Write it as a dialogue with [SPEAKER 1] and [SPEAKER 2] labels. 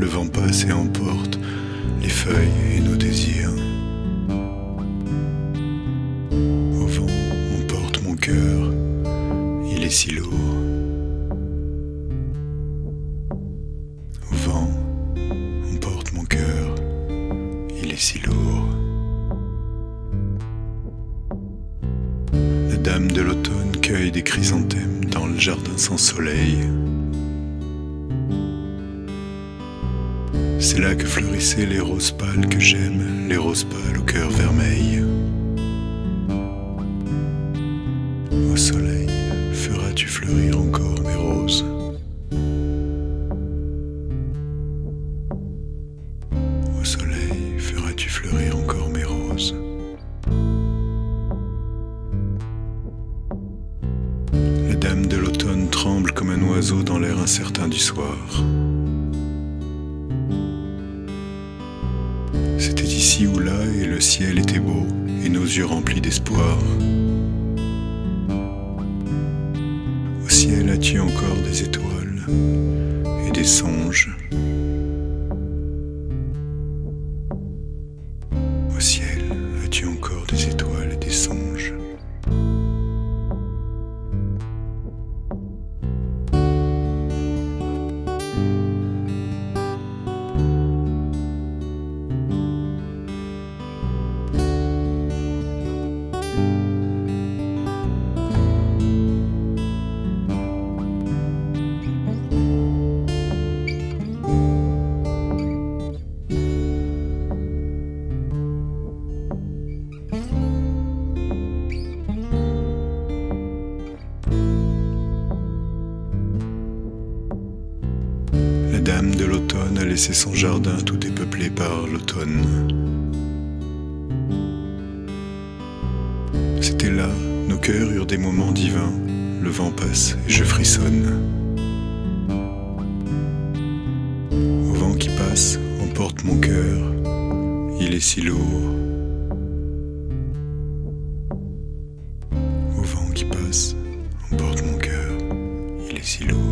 [SPEAKER 1] le vent passe et emporte les feuilles et nos désirs. Au vent, emporte mon cœur, il est si lourd. Au vent, emporte mon cœur, il est si lourd. La dame de l'automne cueille des chrysanthèmes dans le jardin sans soleil. C'est là que fleurissaient les roses pâles que j'aime, les roses pâles au cœur vermeil. Au soleil, feras-tu fleurir encore mes roses? Au soleil, feras-tu fleurir encore mes roses? La dame de l'automne tremble comme un oiseau dans l'air incertain du soir. C'était ici ou là, et le ciel était beau, et nos yeux remplis d'espoir. Au ciel, as-tu encore des étoiles et des songes? Au ciel, as-tu encore des étoiles et des songes? La dame de l'automne a laissé son jardin tout dépeuplé par l'automne. C'était là, nos cœurs eurent des moments divins, le vent passe et je frissonne. Au vent qui passe, emporte mon cœur, il est si lourd. Au vent qui passe, emporte mon cœur, il est si lourd.